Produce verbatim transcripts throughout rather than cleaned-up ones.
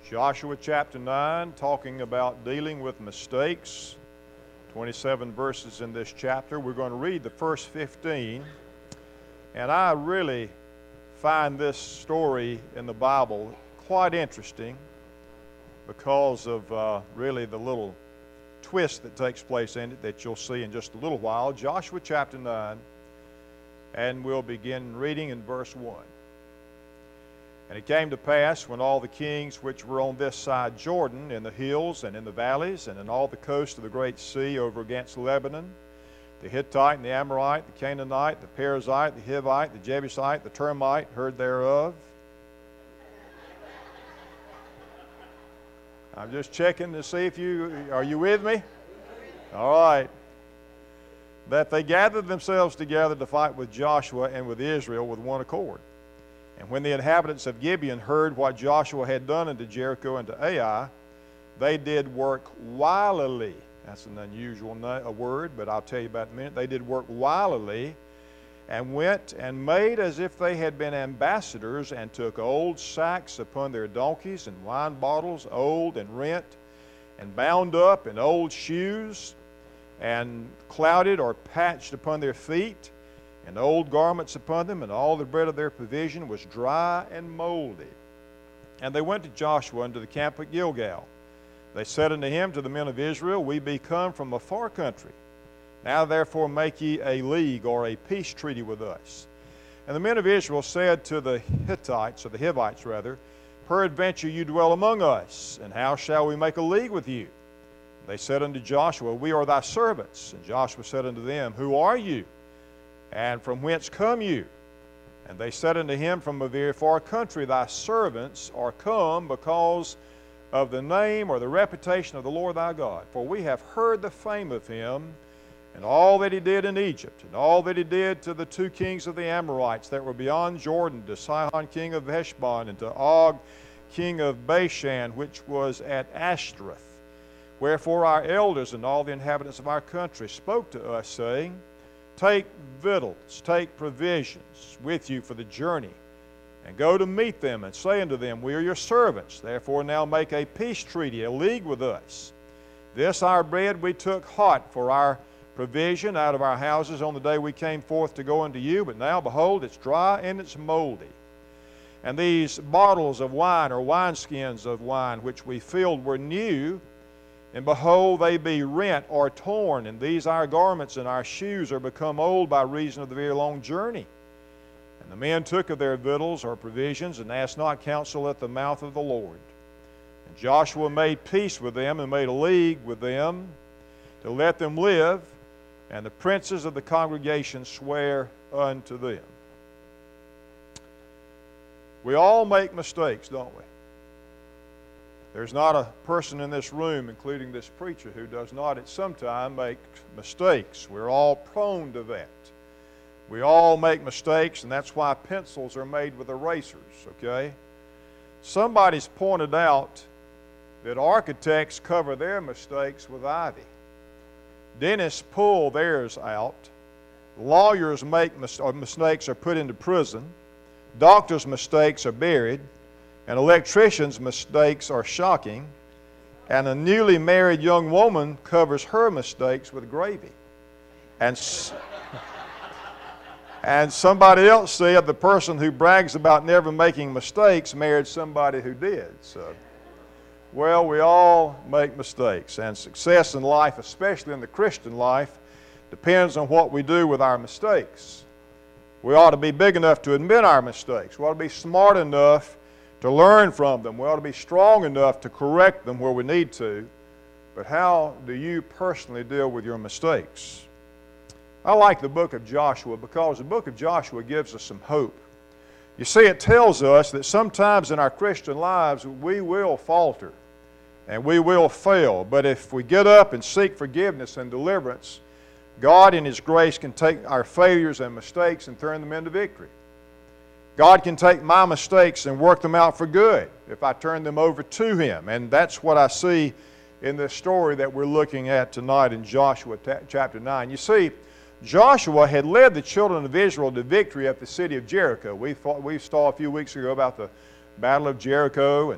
Joshua chapter nine, talking about dealing with mistakes. twenty-seven verses in this chapter. We're going to read the first fifteen. And I really find this story in the Bible quite interesting because of uh, really the little twist that takes place in it that you'll see in just a little while. Joshua chapter nine, and we'll begin reading in verse one. And it came to pass, when all the kings which were on this side Jordan, in the hills and in the valleys, and in all the coast of the great sea over against Lebanon, the Hittite and the Amorite, the Canaanite, the Perizzite, the Hivite, the Jebusite, the Termite, heard thereof. I'm just checking to see if you, are you with me? All right. That they gathered themselves together to fight with Joshua and with Israel with one accord. And when the inhabitants of Gibeon heard what Joshua had done unto Jericho and to Ai, they did work wilily. That's an unusual a word, but I'll tell you about it in a minute. They did work wilily, and went and made as if they had been ambassadors, and took old sacks upon their donkeys, and wine bottles old and rent, and bound up, and old shoes, and clouded or patched upon their feet, and old garments upon them, and all the bread of their provision was dry and moldy. And they went to Joshua unto the camp at Gilgal. They said unto him, to the men of Israel, We be come from a far country. Now therefore make ye a league or a peace treaty with us. And the men of Israel said to the Hittites, or the Hivites rather, Peradventure you dwell among us, and how shall we make a league with you? They said unto Joshua, We are thy servants. And Joshua said unto them, Who are you? And from whence come you? And they said unto him, From a very far country thy servants are come, because of the name or the reputation of the Lord thy God. For we have heard the fame of him, and all that he did in Egypt, and all that he did to the two kings of the Amorites that were beyond Jordan, to Sihon king of Heshbon, and to Og king of Bashan, which was at Ashtaroth. Wherefore our elders and all the inhabitants of our country spoke to us, saying, Take victuals, take provisions with you for the journey, and go to meet them, and say unto them, We are your servants. Therefore now make a peace treaty, a league with us. This our bread we took hot for our provision out of our houses on the day we came forth to go unto you, but now, behold, it's dry and it's moldy. And these bottles of wine, or wineskins of wine, which we filled, were new, and behold, they be rent or torn, and these our garments and our shoes are become old by reason of the very long journey. And the men took of their victuals or provisions, and asked not counsel at the mouth of the Lord. And Joshua made peace with them, and made a league with them, to let them live, and the princes of the congregation swear unto them. We all make mistakes, don't we? There's not a person in this room, including this preacher, who does not at some time make mistakes. We're all prone to that. We all make mistakes, and that's why pencils are made with erasers, okay? Somebody's pointed out that architects cover their mistakes with ivy. Dentists pull theirs out. Lawyers make mis- or mistakes are put into prison. Doctors' mistakes are buried. And electricians' mistakes are shocking. And a newly married young woman covers her mistakes with gravy. And, s- and somebody else said the person who brags about never making mistakes married somebody who did. So, well, we all make mistakes. And success in life, especially in the Christian life, depends on what we do with our mistakes. We ought to be big enough to admit our mistakes. We ought to be smart enough to learn from them. We ought to be strong enough to correct them where we need to. But how do you personally deal with your mistakes? I like the book of Joshua because the book of Joshua gives us some hope. You see, it tells us that sometimes in our Christian lives we will falter and we will fail. But if we get up and seek forgiveness and deliverance, God in His grace can take our failures and mistakes and turn them into victory. God can take my mistakes and work them out for good if I turn them over to Him. And that's what I see in this story that we're looking at tonight in Joshua chapter nine. You see, Joshua had led the children of Israel to victory at the city of Jericho. We, fought, we saw a few weeks ago about the Battle of Jericho, and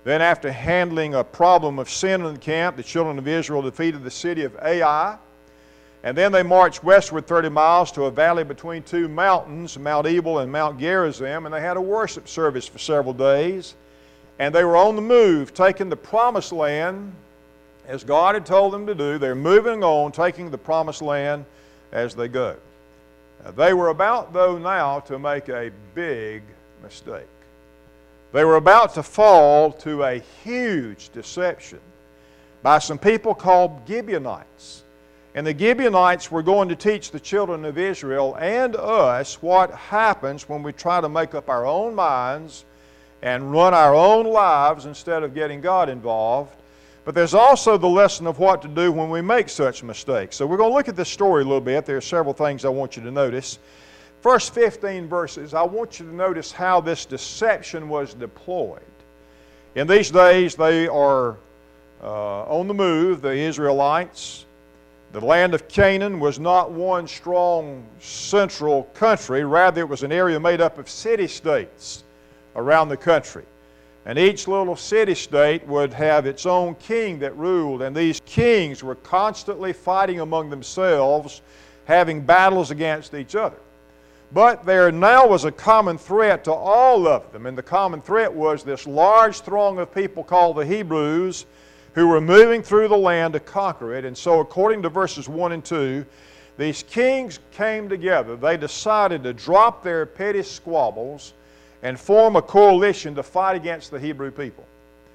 Then after handling a problem of sin in the camp, the children of Israel defeated the city of Ai. And then they marched westward thirty miles to a valley between two mountains, Mount Ebal and Mount Gerizim, and they had a worship service for several days. And they were on the move, taking the promised land as God had told them to do. They're moving on, taking the promised land as they go. Now, they were about, though, now to make a big mistake. They were about to fall to a huge deception by some people called Gibeonites. And the Gibeonites were going to teach the children of Israel and us what happens when we try to make up our own minds and run our own lives instead of getting God involved. But there's also the lesson of what to do when we make such mistakes. So we're going to look at this story a little bit. There are several things I want you to notice. First fifteen verses, I want you to notice how this deception was deployed. In these days, they are uh, on the move, the Israelites. The land of Canaan was not one strong central country. Rather, it was an area made up of city-states around the country. And each little city-state would have its own king that ruled. And these kings were constantly fighting among themselves, having battles against each other. But there now was a common threat to all of them. And the common threat was this large throng of people called the Hebrews, who were moving through the land to conquer it. And so according to verses one and two, these kings came together. They decided to drop their petty squabbles and form a coalition to fight against the Hebrew people.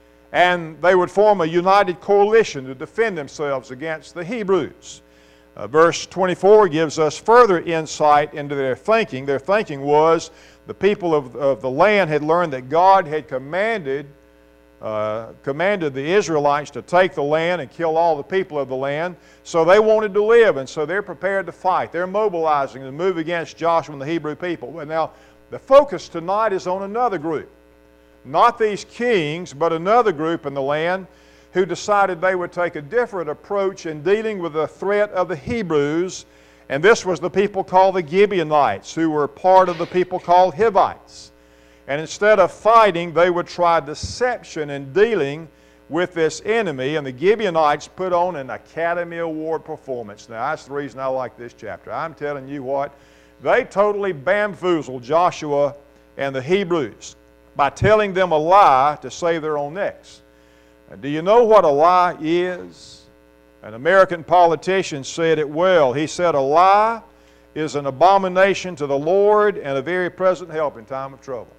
And they would form a united coalition to defend themselves against the Hebrews. Uh, verse twenty-four gives us further insight into their thinking. Their thinking was the people of, of the land had learned that God had commanded Uh, commanded the Israelites to take the land and kill all the people of the land. So they wanted to live, and so they're prepared to fight. They're mobilizing to move against Joshua and the Hebrew people. But now, the focus tonight is on another group. Not these kings, but another group in the land who decided they would take a different approach in dealing with the threat of the Hebrews. And this was the people called the Gibeonites, who were part of the people called Hivites. And instead of fighting, they would try deception in dealing with this enemy. And the Gibeonites put on an Academy Award performance. Now, that's the reason I like this chapter. I'm telling you what, they totally bamboozled Joshua and the Hebrews by telling them a lie to save their own necks. Now, do you know what a lie is? An American politician said it well. He said, a lie is an abomination to the Lord and a very present help in time of trouble.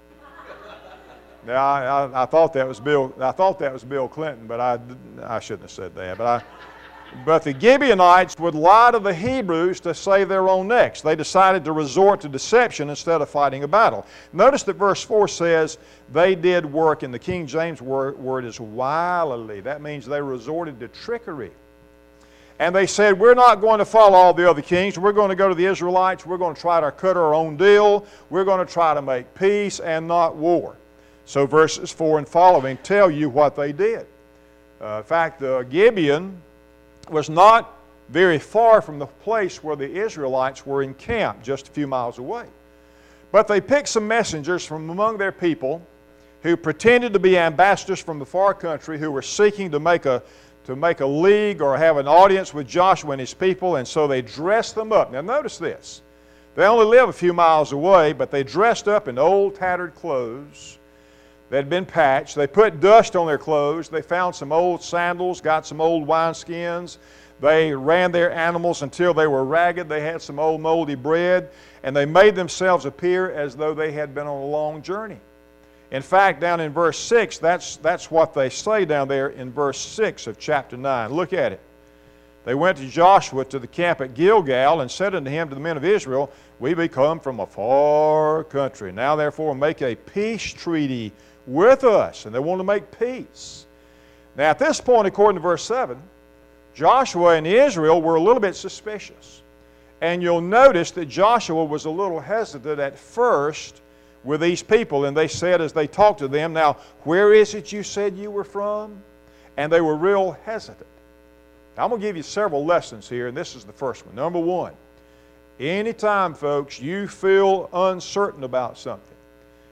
Now, I, I, I thought that was Bill. I thought that was Bill Clinton, but I, I shouldn't have said that. But I, but the Gibeonites would lie to the Hebrews to save their own necks. They decided to resort to deception instead of fighting a battle. Notice that verse four says they did work, and the King James word, word is wilily. That means they resorted to trickery. And they said, we're not going to follow all the other kings. We're going to go to the Israelites. We're going to try to cut our own deal. We're going to try to make peace and not war. So verses four and following tell you what they did. Uh, in fact, uh, Gibeon was not very far from the place where the Israelites were encamped, just a few miles away. But they picked some messengers from among their people who pretended to be ambassadors from the far country who were seeking to make a, to make a league or have an audience with Joshua and his people, and so they dressed them up. Now notice this. They only live a few miles away, but they dressed up in old tattered clothes that had been patched. They put dust on their clothes. They found some old sandals, got some old wineskins. They ran their animals until they were ragged. They had some old moldy bread, and they made themselves appear as though they had been on a long journey. In fact, down in verse six, that's, that's what they say down there in verse six of chapter nine. Look at it. They went to Joshua to the camp at Gilgal and said unto him, to the men of Israel, we be come from a far country. Now therefore make a peace treaty with us. And they want to make peace. Now at this point, according to verse seven, Joshua and Israel were a little bit suspicious. And you'll notice that Joshua was a little hesitant at first with these people. And they said as they talked to them, now where is it you said you were from? And they were real hesitant. Now, I'm going to give you several lessons here, and this is the first one. Number one, anytime, folks, you feel uncertain about something,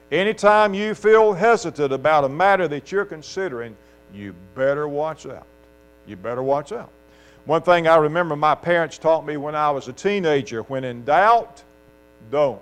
Anytime you feel hesitant about a matter that you're considering, you better watch out. You better watch out. One thing I remember my parents taught me when I was a teenager, when in doubt, don't.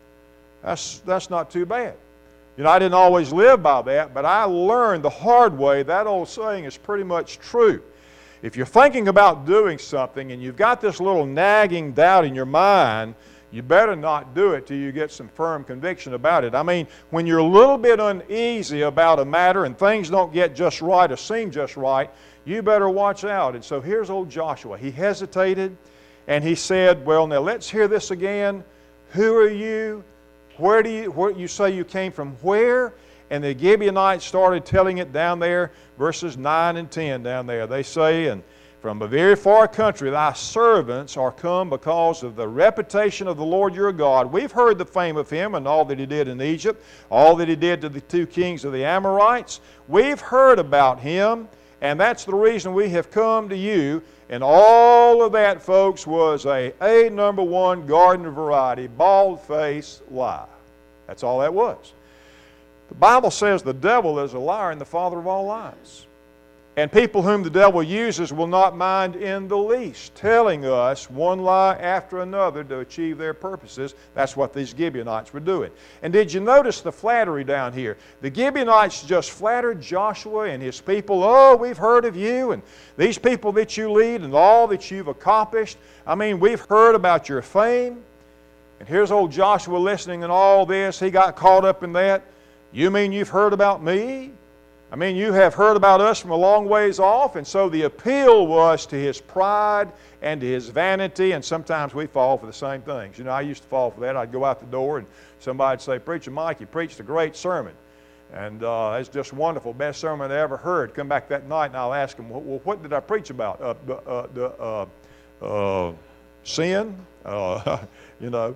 That's, that's not too bad. You know, I didn't always live by that, but I learned the hard way that old saying is pretty much true. If you're thinking about doing something and you've got this little nagging doubt in your mind, you better not do it till you get some firm conviction about it. I mean, when you're a little bit uneasy about a matter and things don't get just right or seem just right, you better watch out. And so here's old Joshua. He hesitated and he said, well, now let's hear this again. Who are you? Where do you, where you say you came from? Where? And the Gibeonites started telling it down there, verses nine and ten down there. They say, and from a very far country thy servants are come because of the reputation of the Lord your God. We've heard the fame of him and all that he did in Egypt, all that he did to the two kings of the Amorites. We've heard about him, and that's the reason we have come to you. And all of that, folks, was a A number one garden variety, bald-faced lie. That's all that was. The Bible says the devil is a liar and the father of all lies. And people whom the devil uses will not mind in the least telling us one lie after another to achieve their purposes. That's what these Gibeonites were doing. And did you notice the flattery down here? The Gibeonites just flattered Joshua and his people. Oh, we've heard of you and these people that you lead and all that you've accomplished. I mean, we've heard about your fame. And here's old Joshua listening to all this. He got caught up in that. You mean you've heard about me? I mean, you have heard about us from a long ways off, and so the appeal was to his pride and to his vanity, and sometimes we fall for the same things. You know, I used to fall for that. I'd go out the door, and somebody'd say, Preacher Mike, you preached a great sermon, and uh, it's just wonderful, best sermon I ever heard. Come back that night, and I'll ask them, well, what did I preach about? Uh, uh, the, uh, uh, sin? Uh, you know,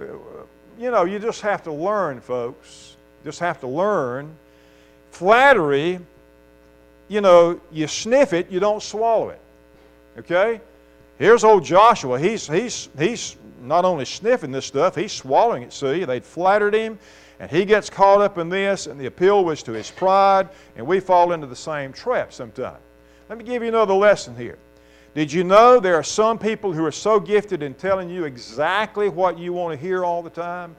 you know, you just have to learn, folks. Just have to learn. Flattery, you know, you sniff it, you don't swallow it. Okay? Here's old Joshua. He's, he's, he's not only sniffing this stuff, he's swallowing it, see? They'd flattered him, and he gets caught up in this, and the appeal was to his pride, and we fall into the same trap sometimes. Let me give you another lesson here. Did you know there are some people who are so gifted in telling you exactly what you want to hear all the time?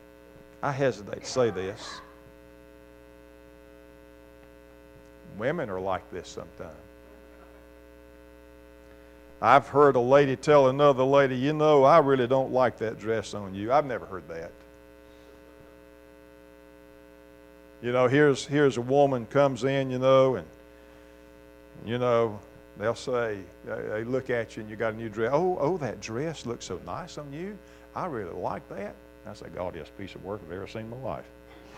I hesitate to say this. Women are like this sometimes. I've heard a lady tell another lady, you know, I really don't like that dress on you. I've never heard that. You know, here's, here's a woman comes in, you know, and, you know, they'll say, they look at you and you got a new dress. Oh, oh, that dress looks so nice on you. I really like that. I say, God, that's a piece of work I've ever seen in my life.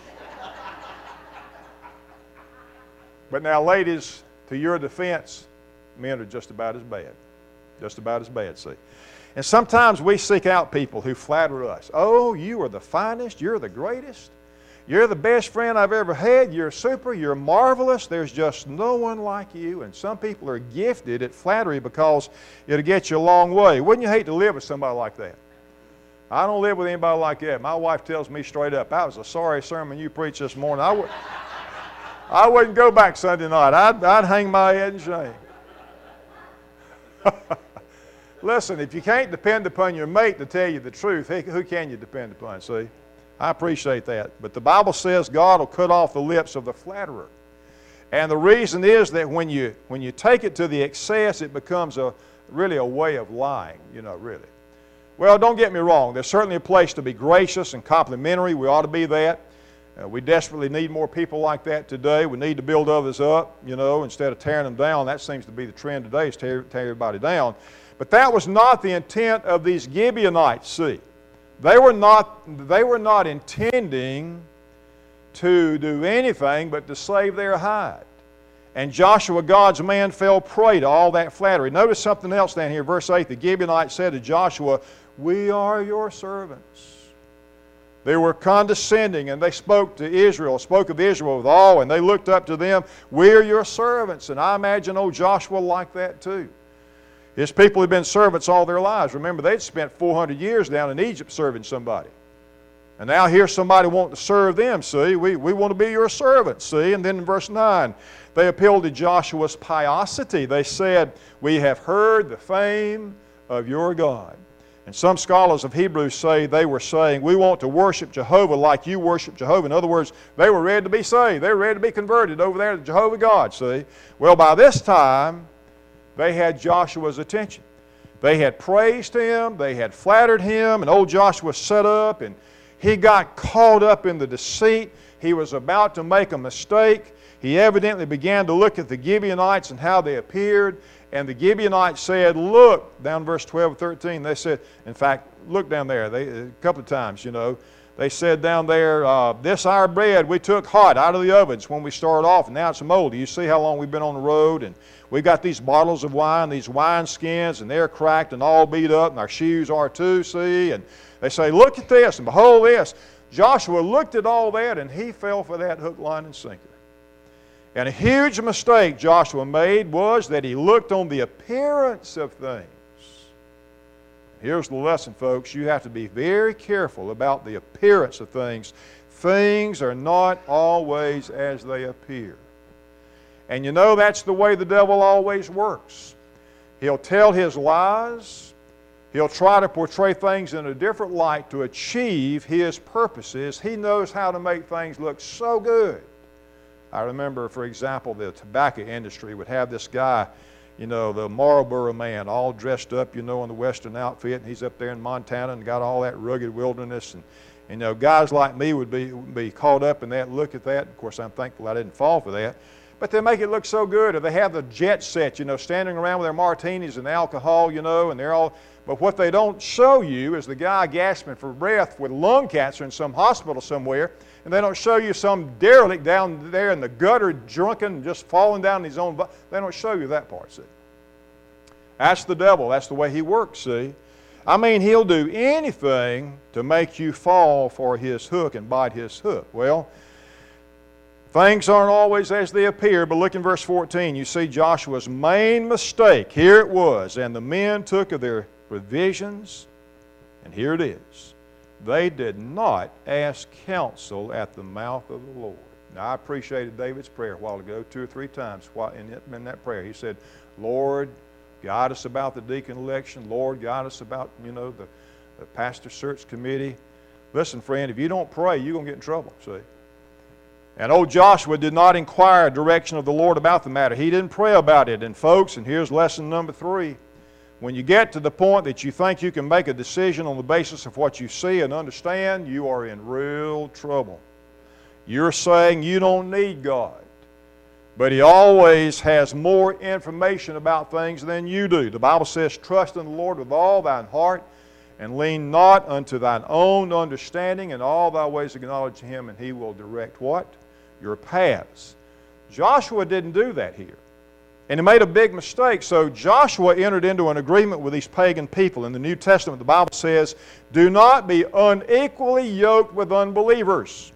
But now, ladies, to your defense, men are just about as bad. Just about as bad, see. And sometimes we seek out people who flatter us. Oh, you are the finest. You're the greatest. You're the best friend I've ever had. You're super. You're marvelous. There's just no one like you. And some people are gifted at flattery because it'll get you a long way. Wouldn't you hate to live with somebody like that? I don't live with anybody like that. My wife tells me straight up, that was a sorry sermon you preached this morning. I would... I wouldn't go back Sunday night. I'd, I'd hang my head in shame. Listen, if you can't depend upon your mate to tell you the truth, who can you depend upon, see? I appreciate that. But the Bible says God will cut off the lips of the flatterer. And the reason is that when you, when you take it to the excess, it becomes a, really a way of lying, you know, really. Well, don't get me wrong. There's certainly a place to be gracious and complimentary. We ought to be that. Uh, we desperately need more people like that today. We need to build others up, you know, instead of tearing them down. That seems to be the trend today, is tear, tear everybody down. But that was not the intent of these Gibeonites, see. They were not, they were not intending to do anything but to save their hide. And Joshua, God's man, fell prey to all that flattery. Notice something else down here, verse eight. The Gibeonites said to Joshua, we are your servants. They were condescending, and they spoke to Israel, spoke of Israel with awe, and they looked up to them. We're your servants. And I imagine old Joshua liked that too. His people had been servants all their lives. Remember, they'd spent four hundred years down in Egypt serving somebody. And now here's somebody wanting to serve them, see. We, we want to be your servants, see. And then in verse nine, they appealed to Joshua's piosity. They said, we have heard the fame of your God. And some scholars of Hebrews say they were saying, we want to worship Jehovah like you worship Jehovah. In other words, they were ready to be saved. They were ready to be converted over there to Jehovah God, see. Well, by this time, they had Joshua's attention. They had praised him. They had flattered him. And old Joshua set up, and he got caught up in the deceit. He was about to make a mistake. He evidently began to look at the Gibeonites and how they appeared. And the Gibeonites said, look, down verse twelve and thirteen, they said, in fact, look down there, they, a couple of times, you know, they said down there, uh, this our bread we took hot out of the ovens when we started off, and now it's moldy. You see how long we've been on the road, and we've got these bottles of wine, these wine skins, and they're cracked and all beat up, and our shoes are too, see? And they say, look at this, and behold this. Joshua looked at all that, and he fell for that hook, line, and sinker. And a huge mistake Joshua made was that he looked on the appearance of things. Here's the lesson, folks. You have to be very careful about the appearance of things. Things are not always as they appear. And you know that's the way the devil always works. He'll tell his lies. He'll try to portray things in a different light to achieve his purposes. He knows how to make things look so good. I remember, for example, the tobacco industry would have this guy, you know, the Marlboro man, all dressed up, you know, in the Western outfit, and he's up there in Montana and got all that rugged wilderness. And, you know, guys like me would be, be caught up in that, look at that. Of course, I'm thankful I didn't fall for that. But they make it look so good. Or they have the jet set, you know, standing around with their martinis and alcohol, you know, and they're all... But what they don't show you is the guy gasping for breath with lung cancer in some hospital somewhere, and they don't show you some derelict down there in the gutter, drunken, just falling down his own... They don't show you that part, see. That's the devil. That's the way he works, see. I mean, he'll do anything to make you fall for his hook and bite his hook. Well, things aren't always as they appear, but look in verse fourteen. You see Joshua's main mistake. Here it was. And the men took of their provisions, and here it is. They did not ask counsel at the mouth of the Lord. Now, I appreciated David's prayer a while ago, two or three times in that prayer. He said, Lord, guide us about the deacon election. Lord, guide us about, you know, the, the pastor search committee. Listen, friend, if you don't pray, you're going to get in trouble, see. And old Joshua did not inquire direction of the Lord about the matter. He didn't pray about it. And folks, and here's lesson number three. When you get to the point that you think you can make a decision on the basis of what you see and understand, you are in real trouble. You're saying you don't need God. But He always has more information about things than you do. The Bible says, trust in the Lord with all thine heart, and lean not unto thine own understanding. In all thy ways acknowledge Him, and He will direct what? Your paths. Joshua didn't do that here. And he made a big mistake. So Joshua entered into an agreement with these pagan people. In the New Testament, the Bible says, do not be unequally yoked with unbelievers.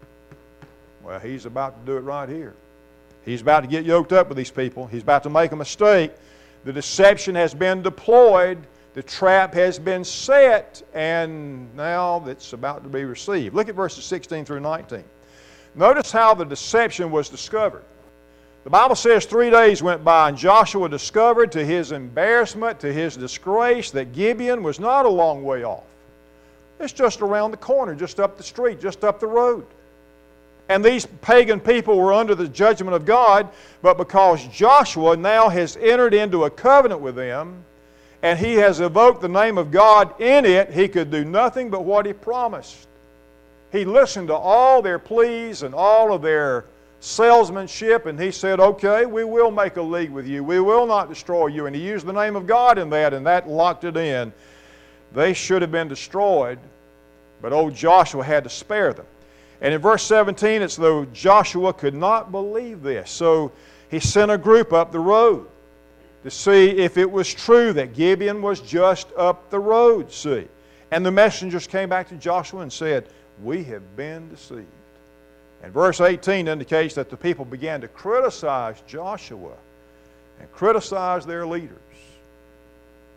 Well, he's about to do it right here. He's about to get yoked up with these people. He's about to make a mistake. The deception has been deployed. The trap has been set. And now it's about to be received. Look at verses sixteen through nineteen. Notice how the deception was discovered. The Bible says three days went by, and Joshua discovered to his embarrassment, to his disgrace, that Gibeon was not a long way off. It's just around the corner, just up the street, just up the road. And these pagan people were under the judgment of God, but because Joshua now has entered into a covenant with them, and he has evoked the name of God in it, he could do nothing but what he promised. He listened to all their pleas and all of their salesmanship, and he said, okay, we will make a league with you. We will not destroy you. And he used the name of God in that, and that locked it in. They should have been destroyed, but old Joshua had to spare them. And in verse seventeen, it's though Joshua could not believe this. So he sent a group up the road to see if it was true that Gibeon was just up the road, see. And the messengers came back to Joshua and said, we have been deceived. And verse eighteen indicates that the people began to criticize Joshua and criticize their leaders.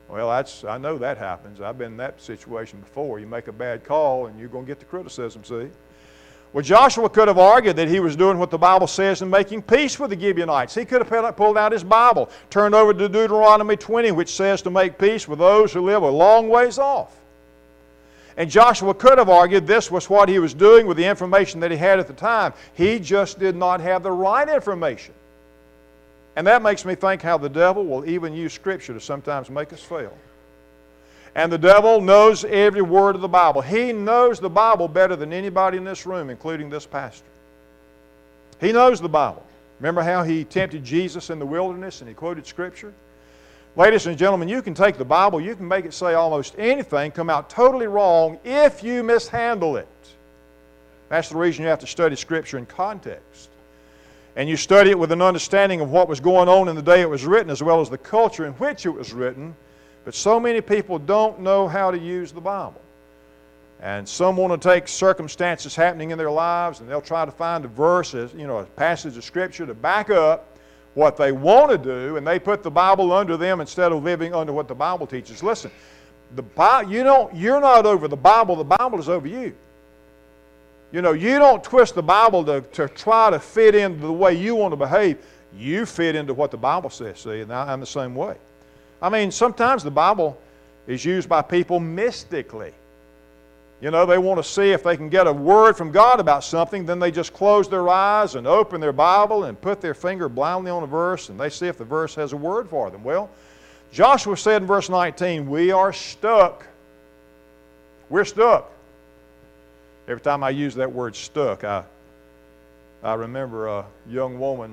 Well, that's, I know that happens. I've been in that situation before. You make a bad call and you're going to get the criticism, see? Well, Joshua could have argued that he was doing what the Bible says and making peace with the Gibeonites. He could have pulled out his Bible, turned over to Deuteronomy twenty, which says to make peace with those who live a long ways off. And Joshua could have argued this was what he was doing with the information that he had at the time. He just did not have the right information. And that makes me think how the devil will even use Scripture to sometimes make us fail. And the devil knows every word of the Bible. He knows the Bible better than anybody in this room, including this pastor. He knows the Bible. Remember how he tempted Jesus in the wilderness and he quoted Scripture? Ladies and gentlemen, you can take the Bible, you can make it say almost anything, come out totally wrong if you mishandle it. That's the reason you have to study Scripture in context. And you study it with an understanding of what was going on in the day it was written, as well as the culture in which it was written. But so many people don't know how to use the Bible. And some want to take circumstances happening in their lives, and they'll try to find a verse, you know, a passage of Scripture to back up what they want to do, and they put the Bible under them instead of living under what the Bible teaches. Listen, the Bible, you don't, you're not over the Bible, the Bible is over you. You know, you don't twist the Bible to, to try to fit into the way you want to behave. You fit into what the Bible says, see, and I'm the same way. I mean, sometimes the Bible is used by people mystically. You know, they want to see if they can get a word from God about something, then they just close their eyes and open their Bible and put their finger blindly on a verse, and they see if the verse has a word for them. Well, Joshua said in verse nineteen, we are stuck. We're stuck. Every time I use that word stuck, I, I remember a young woman,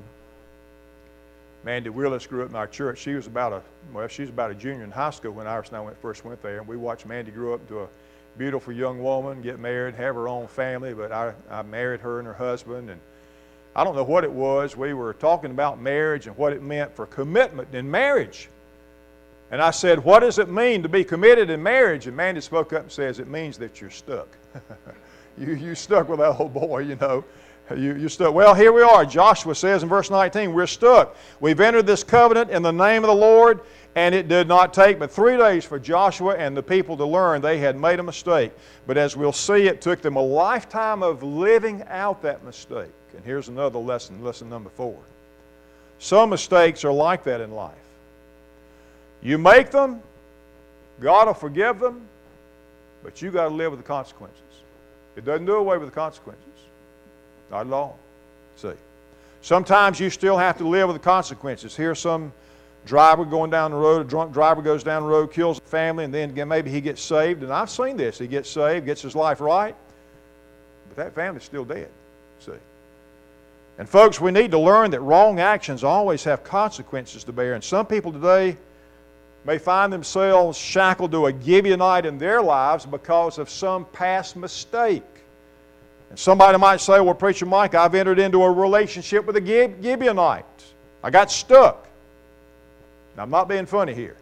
Mandy Willis, grew up in our church. She was about a, well, she was about a junior in high school when Iris and I went, first went there, and we watched Mandy grow up into a beautiful young woman, get married, have her own family, but I, I married her and her husband, and I don't know what it was. We were talking about marriage and what it meant for commitment in marriage. And I said, what does it mean to be committed in marriage? And Mandy spoke up and says, it means that you're stuck. you, you stuck with that old boy, you know. You, you're stuck. Well, here we are. Joshua says in verse nineteen, we're stuck. We've entered this covenant in the name of the Lord, and it did not take but three days for Joshua and the people to learn they had made a mistake. But as we'll see, it took them a lifetime of living out that mistake. And here's another lesson, lesson number four. Some mistakes are like that in life. You make them, God will forgive them, but you got to live with the consequences. It doesn't do away with the consequences. Not at all. See. Sometimes you still have to live with the consequences. Here's some driver going down the road, a drunk driver goes down the road, kills a family, and then again, maybe he gets saved. And I've seen this. He gets saved, gets his life right, but that family's still dead. See. And folks, we need to learn that wrong actions always have consequences to bear. And some people today may find themselves shackled to a Gibeonite in their lives because of some past mistake. And somebody might say, well, Preacher Mike, I've entered into a relationship with a Gibeonite. I got stuck. Now, I'm not being funny here.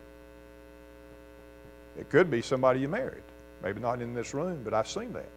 It could be somebody you married. Maybe not in this room, but I've seen that.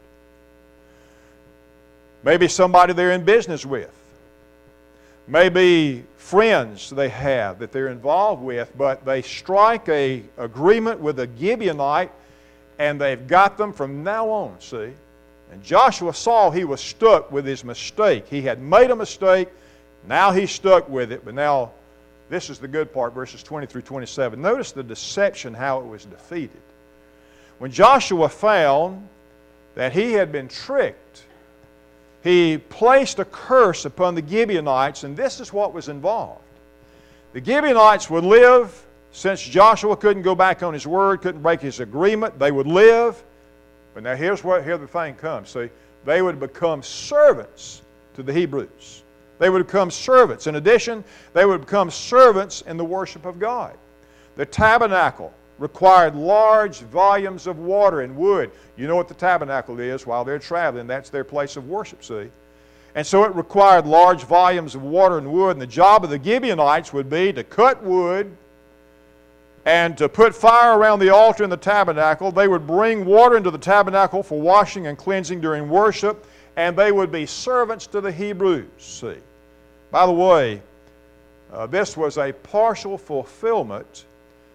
Maybe somebody they're in business with. Maybe friends they have that they're involved with, but they strike a agreement with a Gibeonite, and they've got them from now on, see? And Joshua saw he was stuck with his mistake. He had made a mistake. Now he's stuck with it. But now, this is the good part, verses twenty through twenty-seven. Notice the deception, how it was defeated. When Joshua found that he had been tricked, he placed a curse upon the Gibeonites, and this is what was involved. The Gibeonites would live, since Joshua couldn't go back on his word, couldn't break his agreement, they would live. But now here's where here the thing comes. See, they would become servants to the Hebrews. They would become servants. In addition, they would become servants in the worship of God. The tabernacle required large volumes of water and wood. You know what the tabernacle is while they're traveling. That's their place of worship, see. And so it required large volumes of water and wood. And the job of the Gibeonites would be to cut wood and to put fire around the altar in the tabernacle. They would bring water into the tabernacle for washing and cleansing during worship, and they would be servants to the Hebrews. See, by the way, uh, this was a partial fulfillment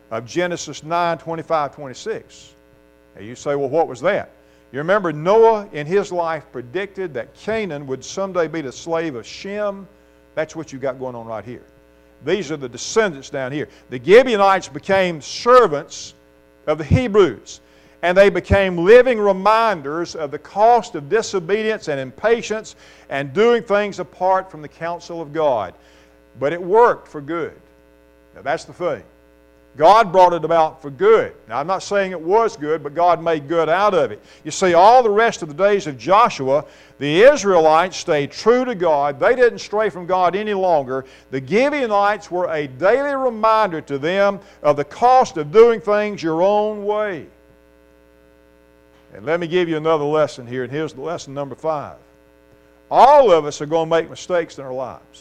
of Genesis nine, twenty-five, twenty-six. Now you say, well, what was that? You remember Noah in his life predicted that Canaan would someday be the slave of Shem. That's what you got going on right here. These are the descendants down here. The Gibeonites became servants of the Hebrews, and they became living reminders of the cost of disobedience and impatience and doing things apart from the counsel of God. But it worked for good. Now that's the thing. God brought it about for good. Now I'm not saying it was good, but God made good out of it. You see, all the rest of the days of Joshua, the Israelites stayed true to God. They didn't stray from God any longer. The Gibeonites were a daily reminder to them of the cost of doing things your own way. And let me give you another lesson here, and here's lesson number five. All of us are going to make mistakes in our lives.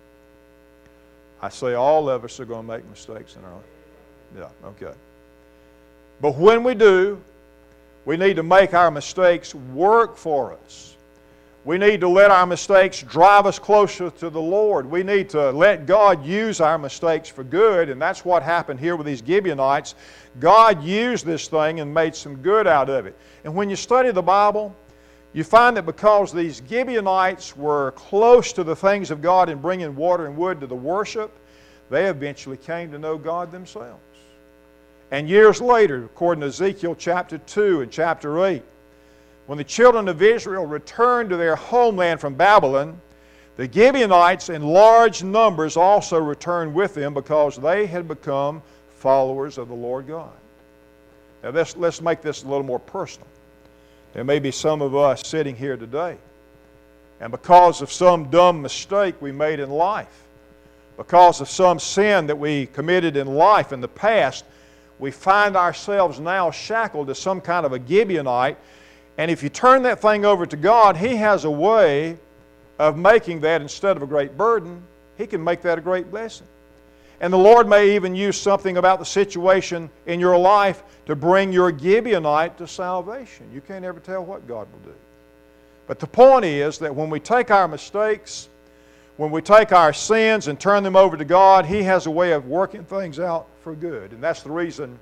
I say all of us are going to make mistakes in our lives. Yeah, okay. But when we do, we need to make our mistakes work for us. We need to let our mistakes drive us closer to the Lord. We need to let God use our mistakes for good, and that's what happened here with these Gibeonites. God used this thing and made some good out of it. And when you study the Bible, you find that because these Gibeonites were close to the things of God in bringing water and wood to the worship, they eventually came to know God themselves. And years later, according to Ezekiel chapter two and chapter eight, when the children of Israel returned to their homeland from Babylon, the Gibeonites in large numbers also returned with them because they had become followers of the Lord God. Now let's, let's make this a little more personal. There may be some of us sitting here today, and because of some dumb mistake we made in life, because of some sin that we committed in life in the past, we find ourselves now shackled to some kind of a Gibeonite. And if you turn that thing over to God, He has a way of making that, instead of a great burden, He can make that a great blessing. And the Lord may even use something about the situation in your life to bring your Gibeonite to salvation. You can't ever tell what God will do. But the point is that when we take our mistakes, when we take our sins and turn them over to God, He has a way of working things out for good. And that's the reason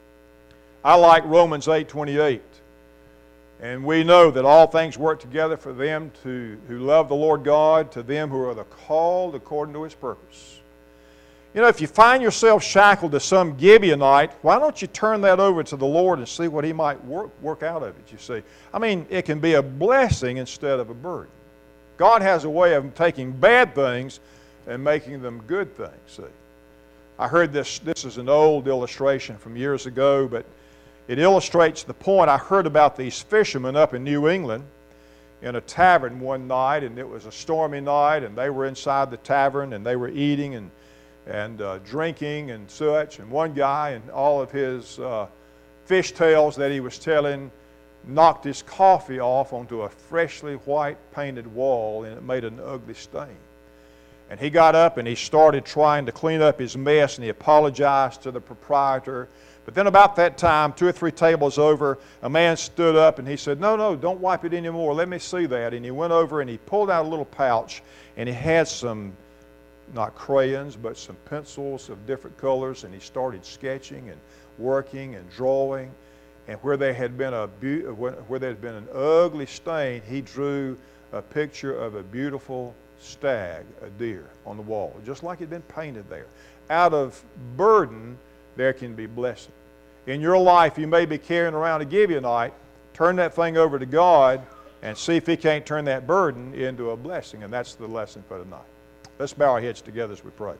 I like Romans eight twenty-eight. And we know that all things work together for them to, who love the Lord God, to them who are the called according to His purpose. You know, if you find yourself shackled to some Gibeonite, why don't you turn that over to the Lord and see what He might work, work out of it, you see. I mean, it can be a blessing instead of a burden. God has a way of taking bad things and making them good things, see. I heard this, this is an old illustration from years ago, but it illustrates the point. I heard about these fishermen up in New England in a tavern one night, and it was a stormy night, and they were inside the tavern, and they were eating and, and uh, drinking and such, and one guy and all of his uh, fish tales that he was telling knocked his coffee off onto a freshly white painted wall, and it made an ugly stain. And he got up and he started trying to clean up his mess, and he apologized to the proprietor. But then about that time, two or three tables over, a man stood up and he said, no, no, don't wipe it anymore. Let me see that. And he went over and he pulled out a little pouch, and he had some, not crayons, but some pencils of different colors, and he started sketching and working and drawing. And where there had been a be- where there had been an ugly stain, he drew a picture of a beautiful stag, a deer, on the wall, just like it had been painted there. Out of burden, there can be blessing. In your life, you may be carrying around a Gibeonite. Turn that thing over to God and see if He can't turn that burden into a blessing. And that's the lesson for tonight. Let's bow our heads together as we pray.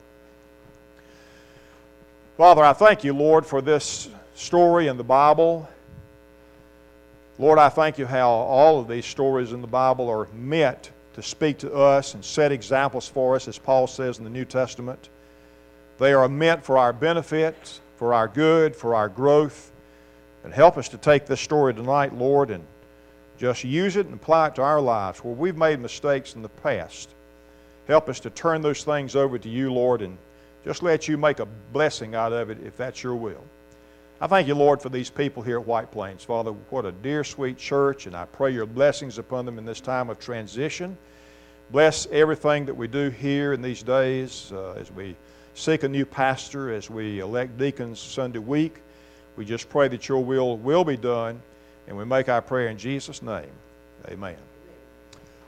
Father, I thank You, Lord, for this story in the Bible. Lord, I thank You how all of these stories in the Bible are meant to speak to us and set examples for us, as Paul says in the New Testament. They are meant for our benefit, for our good, for our growth. And help us to take this story tonight, Lord, and just use it and apply it to our lives where we've made mistakes in the past. Help us to turn those things over to You, Lord, and just let You make a blessing out of it if that's Your will. I thank You, Lord, for these people here at White Plains. Father, what a dear, sweet church, and I pray Your blessings upon them in this time of transition. Bless everything that we do here in these days uh, as we seek a new pastor as we elect deacons Sunday week. We just pray that your will will be done, and we make our prayer in Jesus' name. Amen.